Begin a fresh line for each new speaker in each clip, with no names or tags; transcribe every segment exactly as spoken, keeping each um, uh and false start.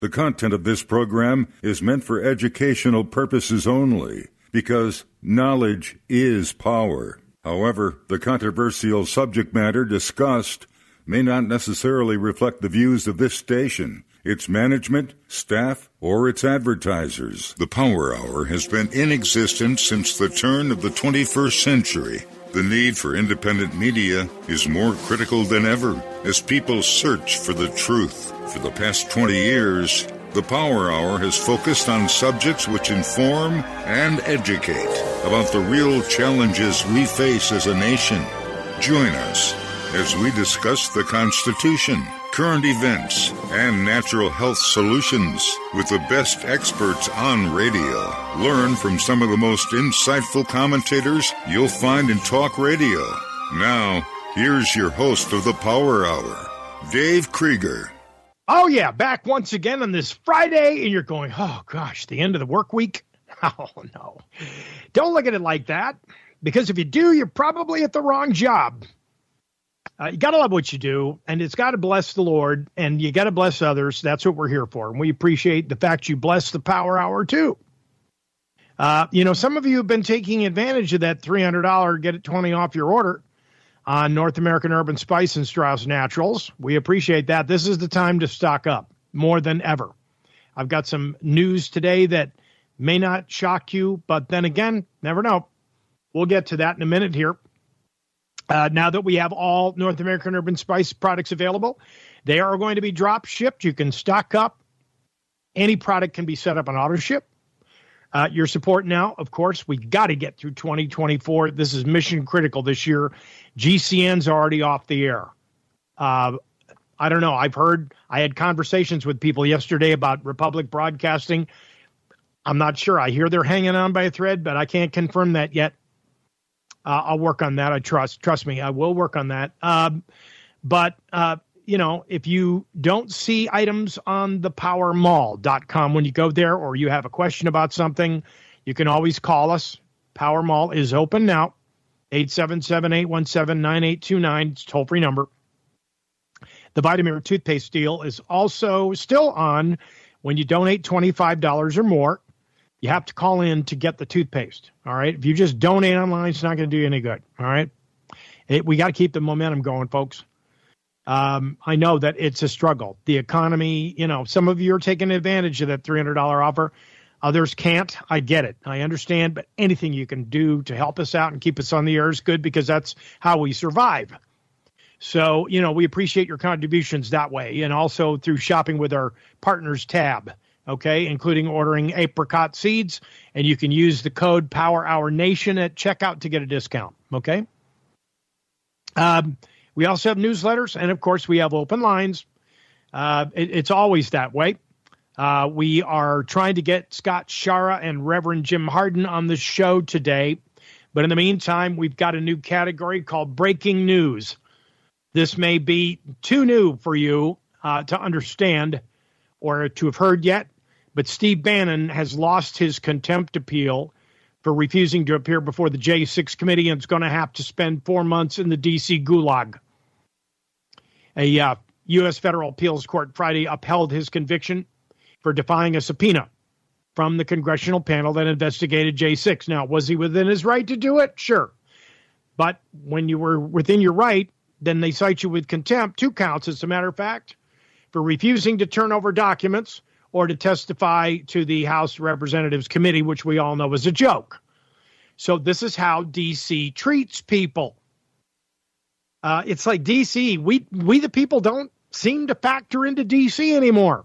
The content of this program is meant for educational purposes only, because knowledge is power. However, the controversial subject matter discussed may not necessarily reflect the views of this station, its management, staff, or its advertisers. The Power Hour has been in existence since the turn of the twenty-first century. The need for independent media is more critical than ever as people search for the truth. For the past twenty years, the Power Hour has focused on subjects which inform and educate about the real challenges we face as a nation. Join us as we discuss the Constitution, current events, and natural health solutions with the best experts on radio. Learn from some of the most insightful commentators you'll find in talk radio. Now, here's your host of the Power Hour, Dave Krieger.
Oh, yeah, back once again on this Friday, and you're going, oh, gosh, the end of the work week? Oh, no. Don't look at it like that, because if you do, you're probably at the wrong job. Uh, you got to love what you do, and it's got to bless the Lord, and you got to bless others. That's what we're here for, and we appreciate the fact you bless the Power Hour, too. Uh, you know, some of you have been taking advantage of that three hundred dollars get it twenty off your order on North American Urban Spice and Strauss Naturals. We appreciate that. This is the time to stock up more than ever. I've got some news today that may not shock you, but then again, never know. We'll get to that in a minute here. Uh, now that we have all North American Urban Spice products available, they are going to be drop shipped. You can stock up. Any product can be set up on auto ship. Uh, your support now, of course, we got to get through twenty twenty-four. This is mission critical this year. G C N's already off the air. Uh, I don't know. I've heard, I had conversations with people yesterday about Republic Broadcasting. I'm not sure. I hear they're hanging on by a thread, but I can't confirm that yet. Uh, I'll work on that. I trust. Trust me, I will work on that. Um, but, uh, you know, if you don't see items on the power mall dot com when you go there, or you have a question about something, you can always call us. Power Mall is open now. eight seven seven, eight one seven, nine eight two nine. It's a toll-free number. The Vitamin toothpaste deal is also still on when you donate twenty-five dollars or more. You have to call in to get the toothpaste, all right? If you just donate online, it's not going to do you any good, all right? It, we got to keep the momentum going, folks. Um, I know that it's a struggle. The economy, you know, some of you are taking advantage of that three hundred dollars offer. Others can't. I get it. I understand, but anything you can do to help us out and keep us on the air is good, because that's how we survive. So, you know, we appreciate your contributions that way, and also through shopping with our partners tab. Okay, including ordering apricot seeds, and you can use the code Power Hour Nation at checkout to get a discount. Okay. Um, we also have newsletters, and of course, we have open lines. Uh, it, it's always that way. Uh, we are trying to get Scott Schara and Reverend Jim Harden on the show today, but in the meantime, we've got a new category called Breaking News. This may be too new for you uh, to understand or to have heard yet, but Steve Bannon has lost his contempt appeal for refusing to appear before the J six committee, and is going to have to spend four months in the D C gulag. A uh, U S federal appeals court Friday upheld his conviction for defying a subpoena from the congressional panel that investigated J six. Now, was he within his right to do it? Sure. But when you were within your right, then they cite you with contempt, two counts, as a matter of fact, for refusing to turn over documents or to testify to the House Representatives Committee, which we all know is a joke. So this is how D C treats people. Uh, it's like D C, we we the people don't seem to factor into D C anymore.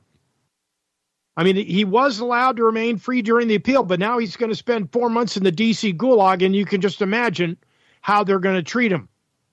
I mean, he was allowed to remain free during the appeal, but now he's going to spend four months in the D C gulag, and you can just imagine how they're going to treat him.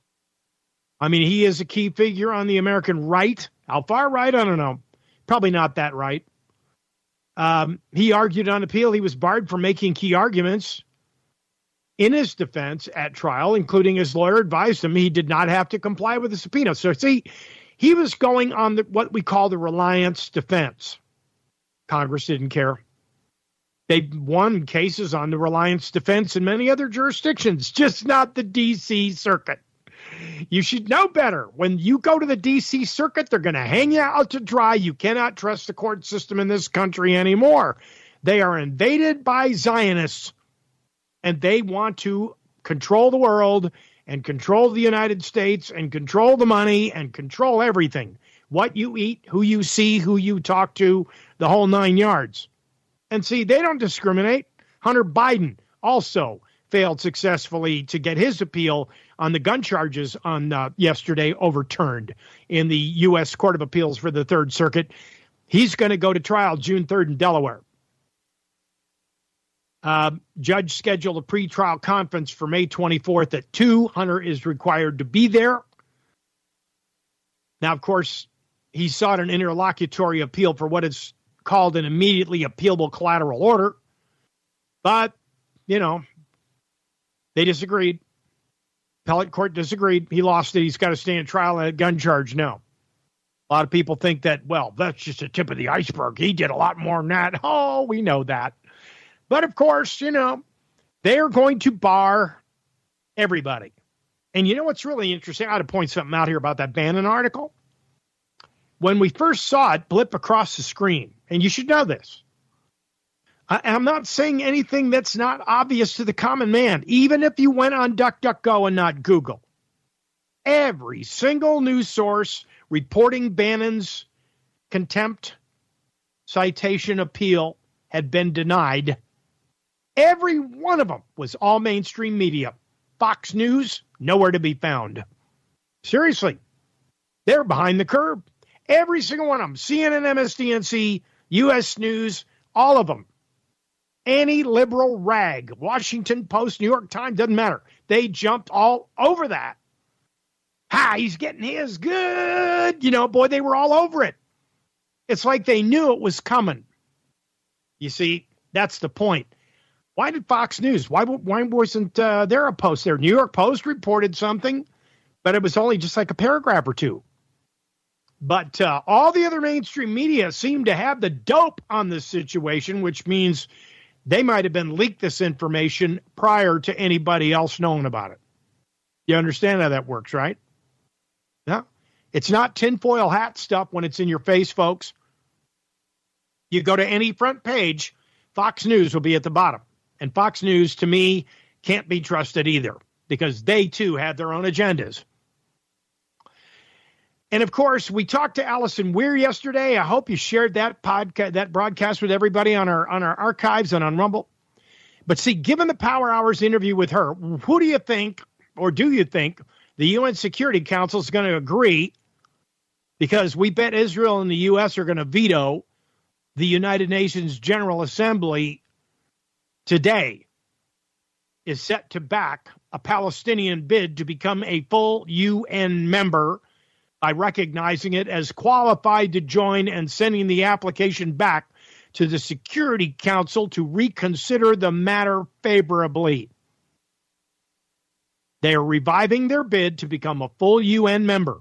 I mean, he is a key figure on the American right. How far right? I don't know. Probably not that right. Um, he argued on appeal. He was barred from making key arguments in his defense at trial, including his lawyer advised him he did not have to comply with the subpoena. So, see, he was going on the, what we call the reliance defense. Congress didn't care. They won cases on the reliance defense in many other jurisdictions, just not the D C circuit. You should know better. When you go to the D C circuit, they're going to hang you out to dry. You cannot trust the court system in this country anymore. They are invaded by Zionists, and they want to control the world and control the United States and control the money and control everything. What you eat, who you see, who you talk to, the whole nine yards. And see, they don't discriminate. Hunter Biden also failed successfully to get his appeal on the gun charges on uh, yesterday overturned in the U S Court of Appeals for the Third Circuit. He's going to go to trial June third in Delaware. Uh, judge scheduled a pretrial conference for May twenty-fourth at two. Hunter is required to be there. Now, of course, he sought an interlocutory appeal for what is called an immediately appealable collateral order. But, you know, they disagreed. Appellate court disagreed. He lost it. He's got to stand trial on a gun charge now. A lot of people think that, well, that's just the tip of the iceberg. He did a lot more than that. Oh, we know that. But, of course, you know, they are going to bar everybody. And you know what's really interesting? I ought to point something out here about that Bannon article. When we first saw it blip across the screen, and you should know this, I, I'm not saying anything that's not obvious to the common man, even if you went on DuckDuckGo and not Google. Every single news source reporting Bannon's contempt citation appeal had been denied. Every one of them was all mainstream media. Fox News, nowhere to be found. Seriously, they're behind the curve. Every single one of them. C N N, M S D N C, U S News, all of them. Any liberal rag, Washington Post, New York Times, doesn't matter. They jumped all over that. Ha, he's getting his good. You know, boy, they were all over it. It's like they knew it was coming. You see, that's the point. Why did Fox News, why, why wasn't uh, there a post there? New York Post reported something, but it was only just like a paragraph or two. But uh, all the other mainstream media seem to have the dope on this situation, which means they might have been leaked this information prior to anybody else knowing about it. You understand how that works, right? Yeah. It's not tinfoil hat stuff when it's in your face, folks. You go to any front page, Fox News will be at the bottom. And Fox News, to me, can't be trusted either because they, too, have their own agendas. And, of course, we talked to Allison Weir yesterday. I hope you shared that podcast, that broadcast with everybody on our on our archives and on Rumble. But, see, given the Power Hours interview with her, who do you think, or do you think, the U N Security Council is going to agree? Because we bet Israel and the U S are going to veto the United Nations General Assembly today is set to back a Palestinian bid to become a full U N member by recognizing it as qualified to join and sending the application back to the Security Council to reconsider the matter favorably. They are reviving their bid to become a full U N member.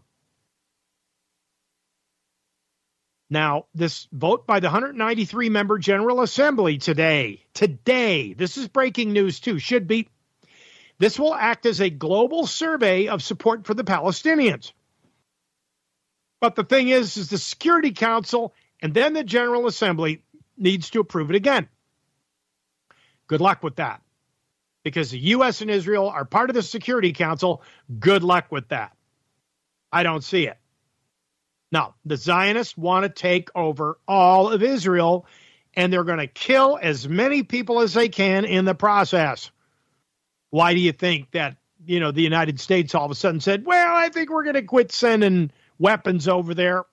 Now, this vote by the one hundred ninety-three member General Assembly today, today, this is breaking news too, should be, this will act as a global survey of support for the Palestinians. But the thing is, is the Security Council and then the General Assembly needs to approve it again. Good luck with that. Because the U S and Israel are part of the Security Council. Good luck with that. I don't see it. No, the Zionists want to take over all of Israel, and they're going to kill as many people as they can in the process. Why do you think that, you know, the United States all of a sudden said, well, I think we're going to quit sending weapons over there?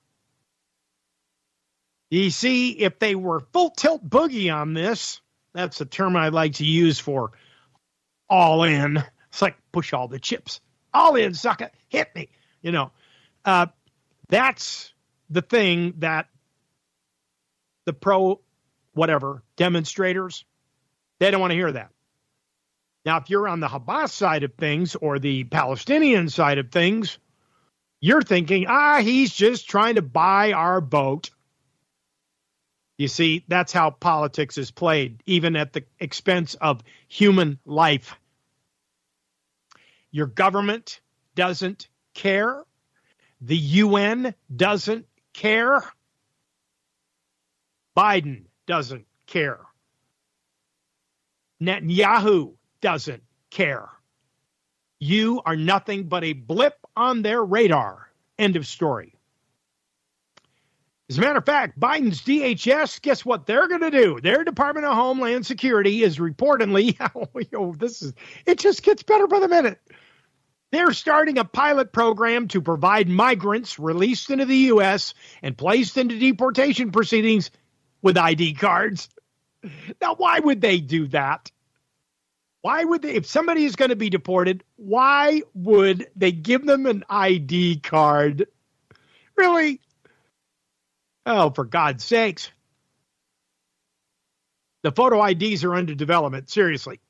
You see, if they were full tilt boogie on this, that's a term I like to use for all in. It's like push all the chips. All in, sucker. Hit me. You know, uh, that's the thing that the pro whatever demonstrators, they don't want to hear that. Now, if you're on the Hamas side of things or the Palestinian side of things, you're thinking, ah, he's just trying to buy our boat. You see, that's how politics is played, even at the expense of human life. Your government doesn't care. The U N doesn't care. Biden doesn't care. Netanyahu doesn't care. You are nothing but a blip on their radar. End of story. As a matter of fact, Biden's D H S, guess what they're going to do? Their Department of Homeland Security is reportedly, oh, this is, it just gets better by the minute. They're starting a pilot program to provide migrants released into the U S and placed into deportation proceedings with I D cards. Now, why would they do that? Why would they, if somebody is going to be deported, why would they give them an I D card? Really? Oh, for God's sakes. The photo I Ds are under development, seriously.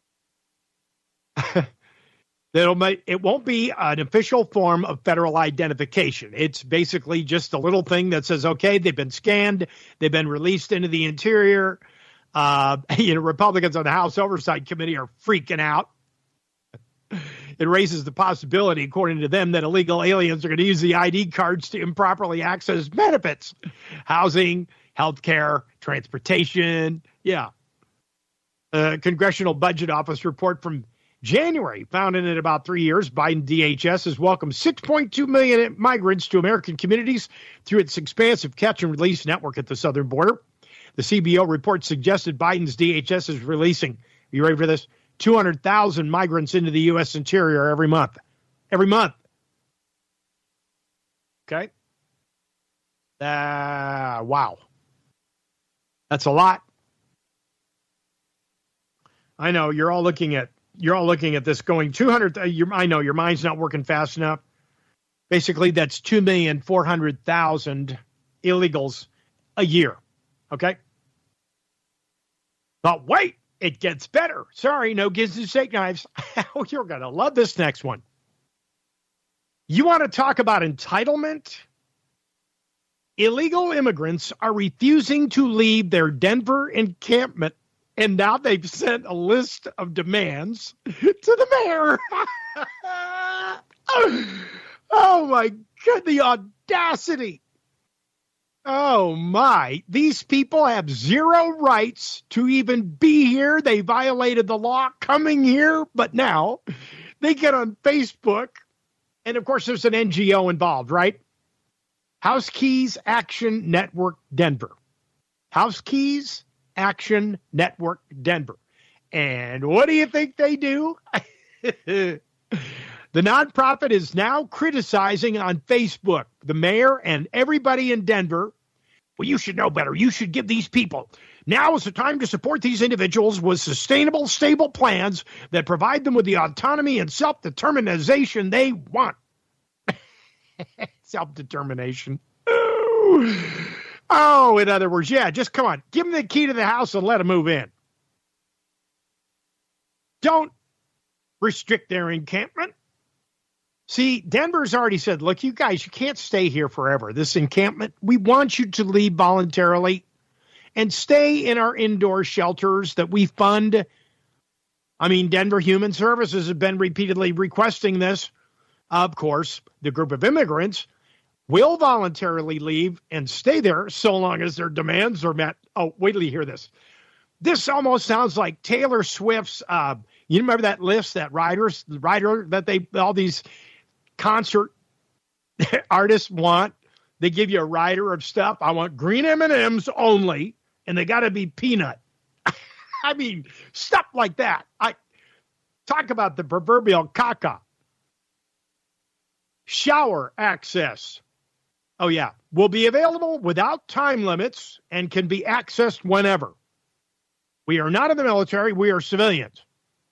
That'll make, it won't be an official form of federal identification. It's basically just a little thing that says, okay, they've been scanned, they've been released into the interior. Uh, you know, Republicans on the House Oversight Committee are freaking out. It raises the possibility, according to them, that illegal aliens are going to use the I D cards to improperly access benefits, housing, health care, transportation. Yeah. A Congressional Budget Office report from January found in about three years, Biden D H S has welcomed six point two million migrants to American communities through its expansive catch and release network at the southern border. The C B O report suggested Biden's D H S is releasing, are you ready for this? two hundred thousand migrants into the U S interior every month. Every month. Okay. Uh, wow. That's a lot. I know you're all looking at You're all looking at this going two hundred. Uh, your, I know your mind's not working fast enough. Basically, that's two million four hundred thousand illegals a year. Okay? But wait, it gets better. Sorry, no gives and steak knives. Oh, you're going to love this next one. You want to talk about entitlement? Illegal immigrants are refusing to leave their Denver encampment. And now they've sent a list of demands to the mayor. Oh, my God, the audacity. Oh, my. These people have zero rights to even be here. They violated the law coming here, but now they get on Facebook. And, of course, there's an N G O involved, right? House Keys Action Network Denver. House Keys Action Network Denver. And what do you think they do? The nonprofit is now criticizing on Facebook the mayor and everybody in Denver. Well, you should know better. You should give these people. Now is the time to support these individuals with sustainable, stable plans that provide them with the autonomy and self-determination they want. Self-determination. Oh, in other words, yeah, just come on. Give them the key to the house and let them move in. Don't restrict their encampment. See, Denver's already said, look, you guys, you can't stay here forever. This encampment, we want you to leave voluntarily and stay in our indoor shelters that we fund. I mean, Denver Human Services have been repeatedly requesting this. Of course, the group of immigrants will voluntarily leave and stay there so long as their demands are met. Oh, wait till you hear this. This almost sounds like Taylor Swift's, uh, you remember that list, that writers, writer that they, all these concert artists want? They give you a rider of stuff. I want green M and M's only, and they got to be peanut. I mean, stuff like that. I talk about the proverbial caca. Shower access. Oh, yeah. Will be available without time limits and can be accessed whenever. We are not in the military. We are civilians.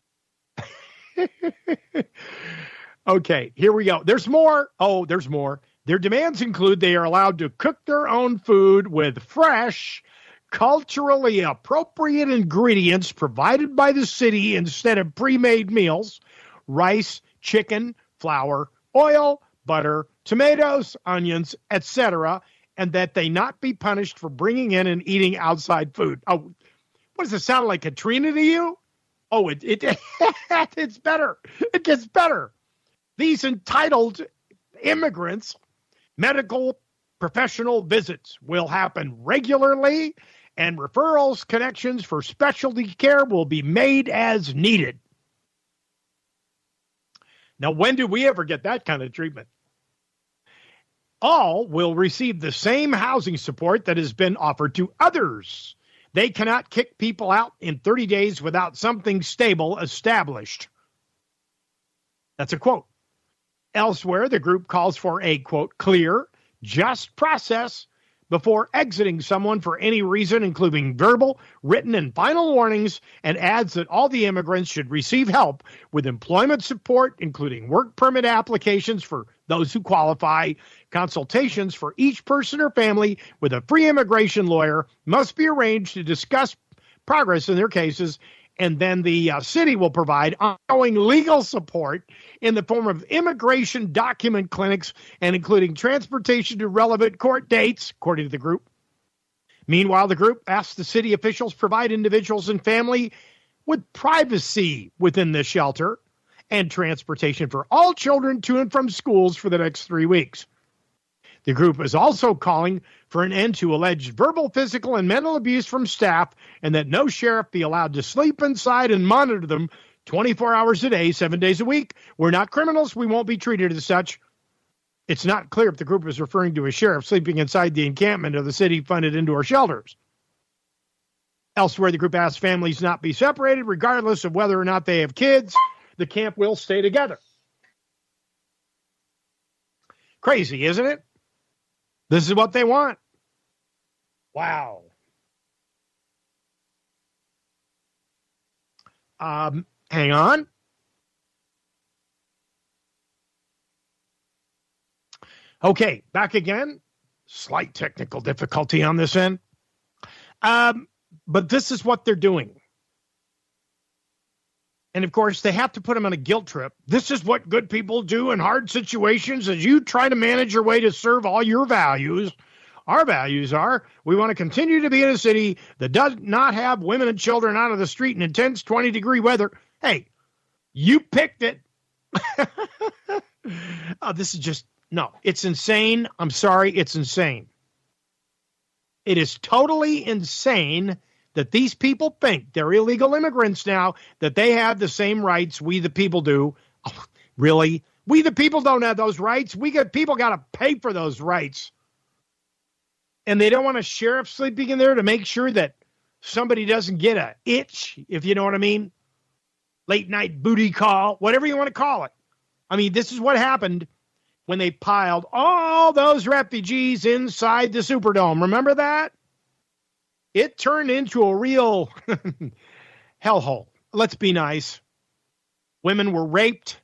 Okay, here we go. There's more. Oh, there's more. Their demands include they are allowed to cook their own food with fresh, culturally appropriate ingredients provided by the city instead of pre-made meals, rice, chicken, flour, oil, butter, tomatoes, onions, et cetera, and that they not be punished for bringing in and eating outside food. Oh, what does it sound like, Katrina to you? Oh, it, it it's better. It gets better. these entitled immigrants, medical professional visits will happen regularly, and referrals, connections for specialty care will be made as needed. Now, when do we ever get that kind of treatment? All will receive the same housing support that has been offered to others. They cannot kick people out in thirty days without something stable established. That's a quote. Elsewhere, the group calls for a, quote, clear, just process before exiting someone for any reason, including verbal, written, and final warnings, and adds that all the immigrants should receive help with employment support, including work permit applications for those who qualify. Consultations for each person or family with a free immigration lawyer must be arranged to discuss progress in their cases, and then the uh, city will provide ongoing legal support in the form of immigration document clinics and including transportation to relevant court dates, according to the group. Meanwhile, the group asked the city officials provide individuals and family with privacy within the shelter and transportation for all children to and from schools for the next three weeks. The group is also calling for an end to alleged verbal, physical, and mental abuse from staff, and that no sheriff be allowed to sleep inside and monitor them twenty-four hours a day, seven days a week. We're not criminals. We won't be treated as such. It's not clear if the group is referring to a sheriff sleeping inside the encampment of the city-funded indoor shelters. Elsewhere, the group asked families not be separated, regardless of whether or not they have kids. The camp will stay together. Crazy, isn't it? This is what they want. Wow. Um, hang on. Okay, back again. Slight technical difficulty on this end. Um, but this is what they're doing. And, of course, they have to put them on a guilt trip. This is what good people do in hard situations as you try to manage your way to serve all your values. Our values are we want to continue to be in a city that does not have women and children out of the street in intense twenty-degree weather. Hey, you picked it. Oh, this is just, no, it's insane. I'm sorry, it's insane. It is totally insane that these people think they're illegal immigrants now, that they have the same rights we the people do. Oh, really? We the people don't have those rights. We got people got to pay for those rights. And they don't want a sheriff sleeping in there to make sure that somebody doesn't get a itch, if you know what I mean. Late night booty call, whatever you want to call it. I mean, this is what happened when they piled all those refugees inside the Superdome. Remember that? It turned into a real hellhole. Let's be nice. Women were raped.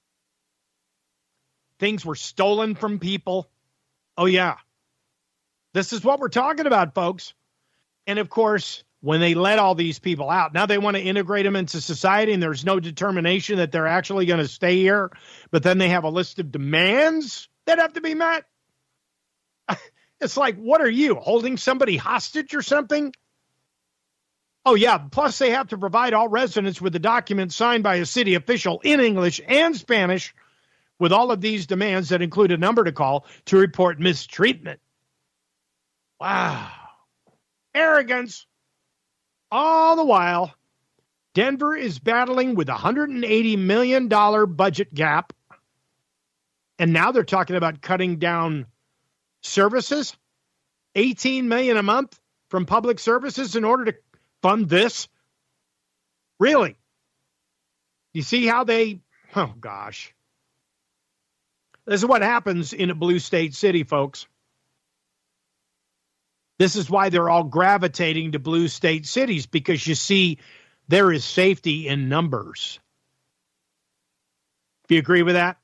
Things were stolen from people. Oh, yeah. This is what we're talking about, folks. And, of course, when they let all these people out, now they want to integrate them into society, and there's no determination that they're actually going to stay here. But then they have a list of demands that have to be met. It's like, what are you, holding somebody hostage or something? Oh, yeah. Plus, they have to provide all residents with a document signed by a city official in English and Spanish with all of these demands that include a number to call to report mistreatment. Wow. Arrogance. All the while, Denver is battling with a one hundred eighty million dollars budget gap. And now they're talking about cutting down services, eighteen million dollars a month from public services in order to fund this. Really? You see how they, oh gosh. This is what happens in a blue state city, folks. This is why they're all gravitating to blue state cities, because you see, there is safety in numbers. Do you agree with that?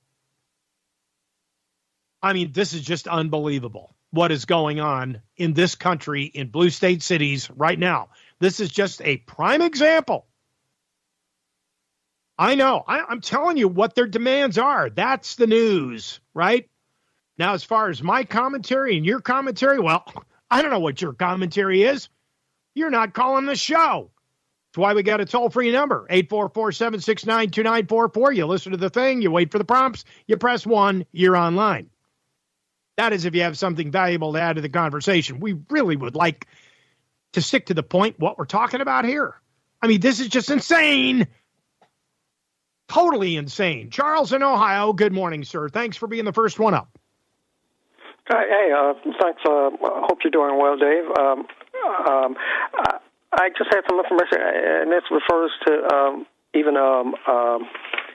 I mean, this is just unbelievable what is going on in this country, in blue state cities right now. This is just a prime example. I know. I, I'm telling you what their demands are. That's the news, right? Now, as far as my commentary and your commentary, well, I don't know what your commentary is. You're not calling the show. That's why we got a toll-free number, eight four four, seven six nine, two nine four four. You listen to the thing, you wait for the prompts, you press one, you're online. That is if you have something valuable to add to the conversation. We really would like to stick to the point what we're talking about here. I mean, this is just insane. Totally insane. Charles in Ohio, good morning, sir. Thanks for being the first one up.
Hi, hey, uh, thanks. Uh, I hope you're doing well, Dave. Um, um, I, I just had some information, and this refers to um, even um, um,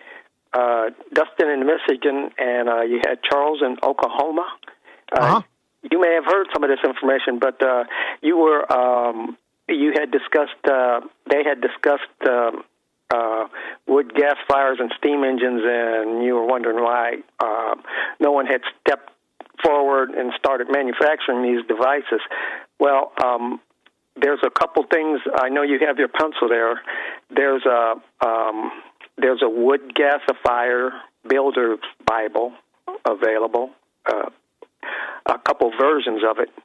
uh, Dustin in Michigan, and uh, you had Charles in Oklahoma. Uh,
uh-huh.
You may have heard some of this information, but uh, you were um, you had discussed. Uh, they had discussed um, uh, wood gas fires and steam engines, and you were wondering why uh, no one had stepped forward and started manufacturing these devices. Well, um, there's a couple things. I know you have your pencil there. There's a um, there's a wood gasifier builder's Bible available. Uh, a couple versions of it,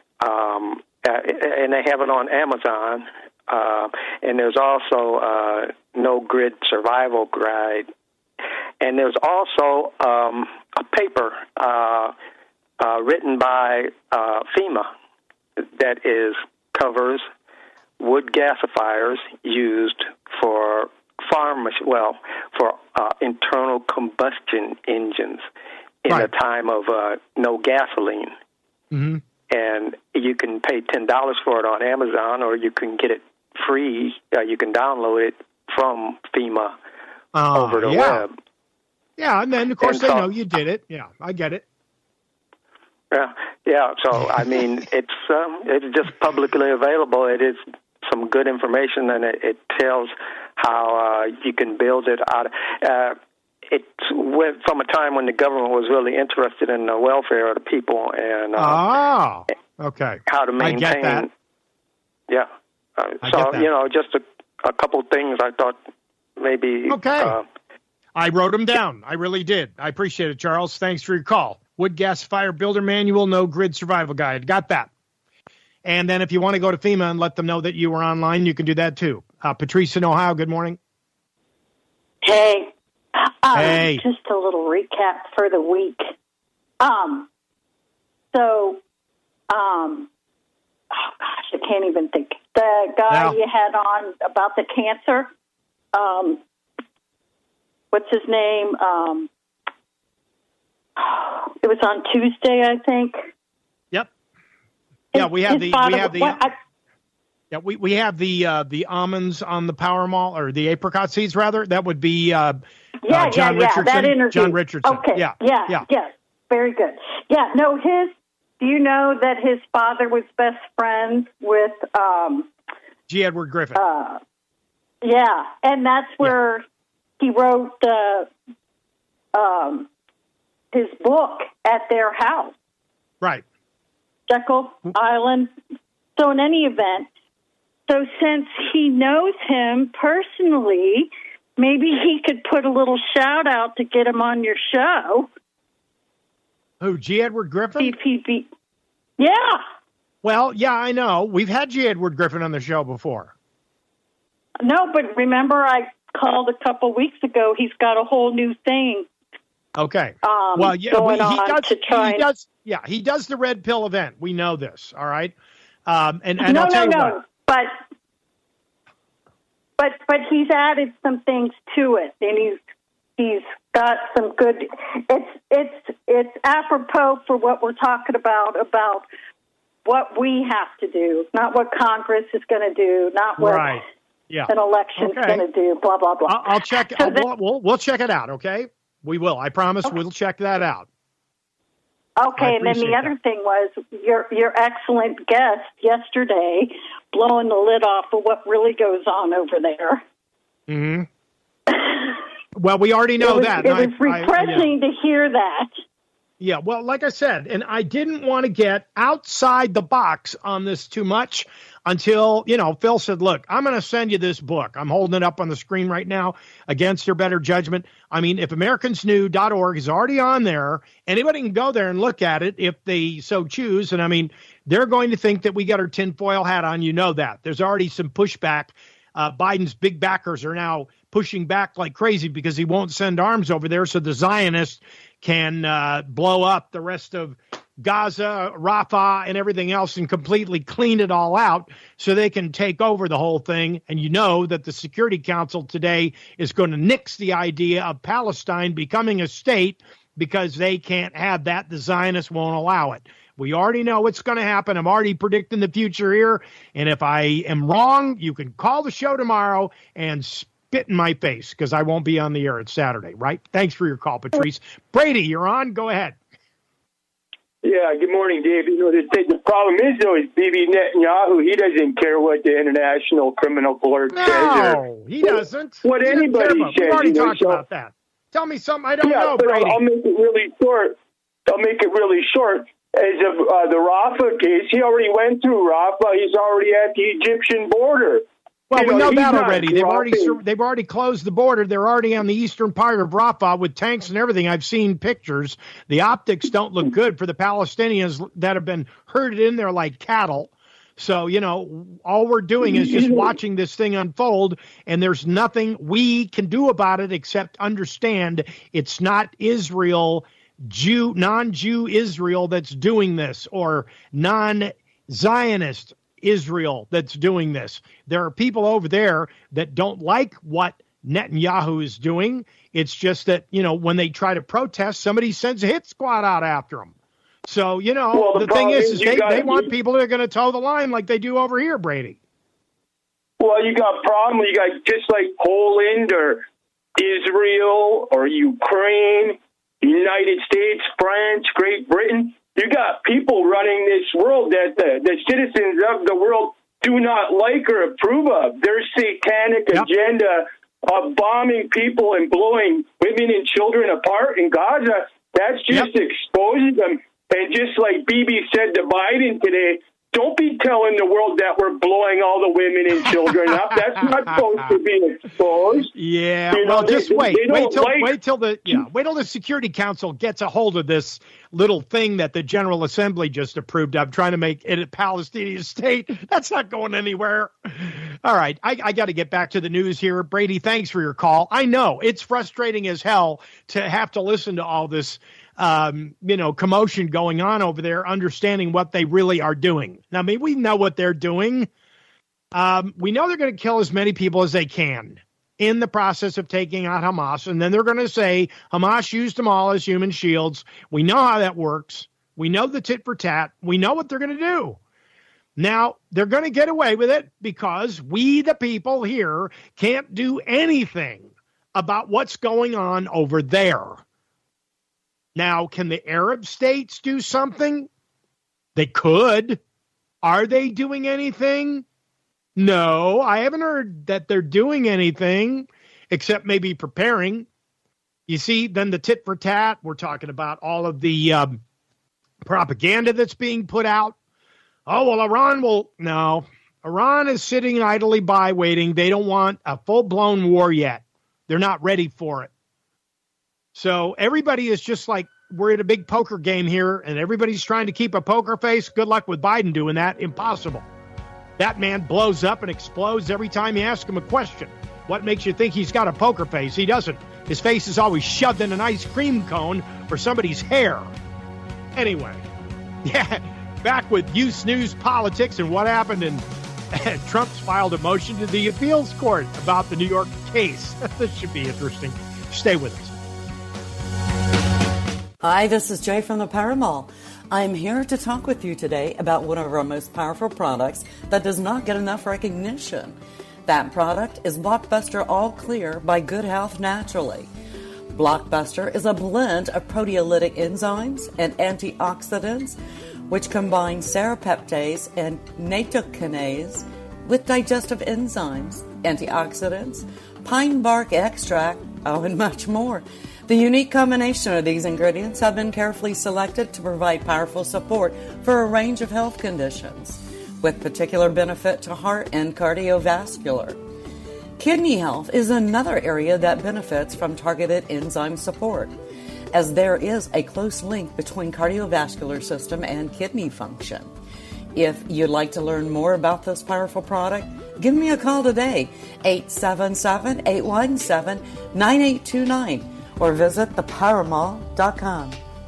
um, and they have it on Amazon. Uh, and there's also uh, No Grid Survival Guide, and there's also um, a paper uh, uh, written by uh, FEMA that is covers wood gasifiers used for farm, well, for uh, internal combustion engines in
right.
a time of uh, no gasoline.
Mm-hmm.
And you can pay ten dollars for it on Amazon, or you can get it free. Uh, you can download it from FEMA
uh,
over the
yeah.
web.
Yeah, and then, of course,
and
they
so,
know you did it. Yeah, I get it.
Yeah, yeah. So, I mean, it's um, it's just publicly available. It is some good information, and it, it tells how uh, you can build it out. Uh, It went from a time when the government was really interested in the welfare of the people and uh,
oh, okay,
how to maintain.
I get that.
Yeah. Uh,
I
so
get that.
you know, just a, a couple things I thought maybe.
Okay.
Uh,
I wrote them down. I really did. I appreciate it, Charles. Thanks for your call. Wood Gasifier Builder Manual, No Grid Survival Guide. Got that. And then if you want to go to FEMA and let them know that you were online, you can do that too. Uh, Patrice in Ohio, good morning.
Hey. Um,
hey.
Just a little recap for the week. Um, so, um, oh gosh, I can't even think. The guy
yeah.
you had on about the cancer, um, what's his name? Um, it was on Tuesday, I think.
Yep. Yeah, we have
his
the
father,
we have the
what, I,
yeah we we have the uh, the almonds on the Powerball, or the apricot seeds rather. That would be uh,
yeah,
uh, John
yeah,
Richardson.
Yeah, that interview.
John Richardson.
Okay.
Yeah.
Yeah.
Yeah.
Yes. Very good. Yeah. No, his. Do you know that his father was best friends with? Um,
G. Edward Griffin.
Uh, yeah, and that's where yeah. he wrote uh, um, his book at their house.
Right.
Jekyll Island. So in any event, so since he knows him personally, maybe he could put a little shout out to get him on your show.
Who, G. Edward Griffin?
P P P. Yeah.
Well, yeah, I know. We've had G. Edward Griffin on the show before.
No, but remember I called a couple weeks ago. He's got a whole new thing.
Okay.
Um,
well, yeah,
going
we, he
on
does.
to try
he does. Yeah, he does the red pill event. We know this. All right. Um, and and
no,
I'll tell
no,
you
no.
what.
But but but he's added some things to it, and he's he's got some good. It's it's it's apropos for what we're talking about about what we have to do, not what Congress is going to do, not what
right. yeah.
an election's
okay.
going to do. Blah blah blah.
I'll, I'll check.
So
I'll,
then,
we'll, we'll we'll check it out. Okay. We will. I promise.
Okay.
We'll check that out.
Okay, and then the other
that.
thing was your your excellent guest yesterday blowing the lid off of what really goes on over there.
Mm-hmm. Well, we already know
it was,
that.
It was
I,
refreshing
I, yeah.
to hear that.
Yeah, well, like I said, and I didn't want to get outside the box on this too much until, you know, Phil said, look, I'm going to send you this book. I'm holding it up on the screen right now, Against Your Better Judgment. I mean, if Americans New dot org is already on there, anybody can go there and look at it if they so choose. And I mean, they're going to think that we got our tinfoil hat on. You know that. There's already some pushback uh, Biden's big backers are now pushing back like crazy because he won't send arms over there so the Zionists can uh, blow up the rest of Gaza, Rafah, and everything else and completely clean it all out so they can take over the whole thing. And you know that the Security Council today is going to nix the idea of Palestine becoming a state because they can't have that. The Zionists won't allow it. We already know what's going to happen. I'm already predicting the future here. And if I am wrong, you can call the show tomorrow and spit in my face because I won't be on the air. It's Saturday, right? Thanks for your call, Patrice. Brady, you're on. Go ahead.
Yeah, good morning, Dave. You know, the, the problem is, though, is Bibi Netanyahu, he doesn't care what the International Criminal Court
no,
says.
No, he doesn't.
What
he
anybody
says.
We've
already
you know,
talked
so,
about that. Tell me something I don't
yeah,
know,
but
Brady.
I'll, I'll make it really short. I'll make it really short. As of uh, the Rafah case, he already went through Rafah. He's already at the Egyptian border.
Well,
you
we
know,
know that already. They've
dropping.
already they've already closed the border. They're already on the eastern part of Rafah with tanks and everything. I've seen pictures. The optics don't look good for the Palestinians that have been herded in there like cattle. So, you know, all we're doing is just watching this thing unfold, and there's nothing we can do about it except understand it's not Israel, Jew, non-Jew Israel that's doing this, or non-Zionist Israel that's doing this. There are people over there that don't like what Netanyahu is doing. It's just that, you know, when they try to protest, somebody sends a hit squad out after them. So, you know,
well, the,
the thing is,
is
is they,
got,
they want people that are going to toe the line like they do over here, Brady.
Well, you got a problem. You got just like Poland or Israel or Ukraine, United States, France, Great Britain. You got people running this world that the, the citizens of the world do not like or approve of. Their satanic
yep.
agenda of bombing people and blowing women and children apart in Gaza, that's just
yep.
exposing them. And just like Bibi said to Biden today, don't be telling the world that we're blowing all the women and children up. That's not supposed to be exposed.
Yeah,
you know,
well,
they,
just wait.
They
wait till
like...
wait till the yeah, wait till the Security Council gets a hold of this little thing that the General Assembly just approved of, trying to make it a Palestinian state. That's not going anywhere. All right, I, I got to get back to the news here. Brady, thanks for your call. I know it's frustrating as hell to have to listen to all this Um, you know, commotion going on over there, understanding what they really are doing. Now, I mean, we know what they're doing. Um, we know they're going to kill as many people as they can in the process of taking out Hamas. And then they're going to say Hamas used them all as human shields. We know how that works. We know the tit for tat. We know what they're going to do. Now, they're going to get away with it because we, the people here, can't do anything about what's going on over there. Now, can the Arab states do something? They could. Are they doing anything? No, I haven't heard that they're doing anything except maybe preparing. You see, then the tit for tat, we're talking about all of the um, propaganda that's being put out. Oh, well, Iran will. No, Iran is sitting idly by waiting. They don't want a full-blown war yet. They're not ready for it. So everybody is just like, we're at a big poker game here, and everybody's trying to keep a poker face. Good luck with Biden doing that. Impossible. That man blows up and explodes every time you ask him a question. What makes you think he's got a poker face? He doesn't. His face is always shoved in an ice cream cone or somebody's hair. Anyway, yeah, back with Youth News Politics and what happened in Trump's filed a motion to the appeals court about the New York case. This should be interesting. Stay with us.
Hi, this is Jay from the Power Mall. I'm here to talk with you today about one of our most powerful products that does not get enough recognition. That product is Blockbuster All Clear by Good Health Naturally. Blockbuster is a blend of proteolytic enzymes and antioxidants which combine serrapeptase and nattokinase with digestive enzymes, antioxidants, pine bark extract, oh, and much more. The unique combination of these ingredients have been carefully selected to provide powerful support for a range of health conditions, with particular benefit to heart and cardiovascular. Kidney health is another area that benefits from targeted enzyme support, as there is a close link between cardiovascular system and kidney function. If you'd like to learn more about this powerful product, give me a call today, eight seven seven, eight one seven, nine eight two nine, or visit the power mall dot com.